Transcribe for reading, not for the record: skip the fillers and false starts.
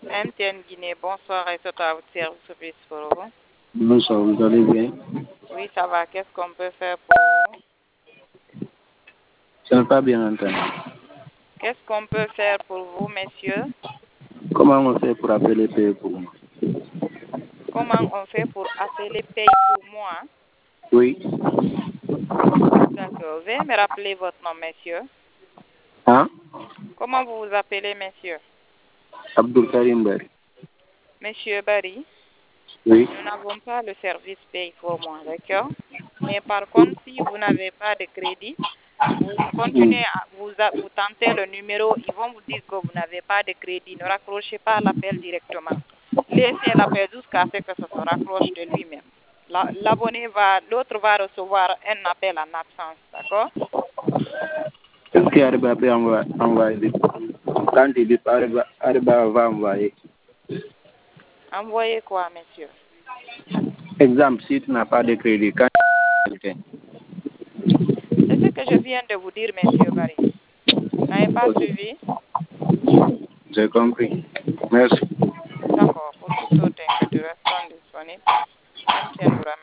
MTN Guinée, bonsoir et c'est à votre service pour vous. Bonsoir, vous allez bien? Oui, ça va. Qu'est-ce qu'on peut faire pour vous? Je n'ai pas bien entendu. Qu'est-ce qu'on peut faire pour vous, messieurs? Comment on fait pour appeler paye pour moi? Comment on fait pour appeler paye pour moi? Oui. D'accord. Veuillez me rappeler votre nom, messieurs. Hein? Comment vous vous appelez, messieurs? Abdul Karim Bari. Monsieur Barry, Oui. nous n'avons pas le service paye pour moi, d'accord? Mais par contre, si vous n'avez pas de crédit, vous continuez à vous tentez le numéro, ils vont vous dire que vous n'avez pas de crédit. Ne raccrochez pas l'appel directement. Laissez l'appel jusqu'à ce que ça se raccroche de lui-même. L'autre va recevoir un appel en absence, d'accord? Est-ce qu'Ariba peut envoyer quand il dit Ariba va envoyer? Envoyez quoi, monsieur? Exemple, si tu n'as pas de crédit, quand C'est ce que je viens de vous dire, monsieur Barry. Vous n'avez pas suivi? J'ai compris. Merci. D'accord. Pour toute autre inquiétude, restons disponibles. MTN vous remercie.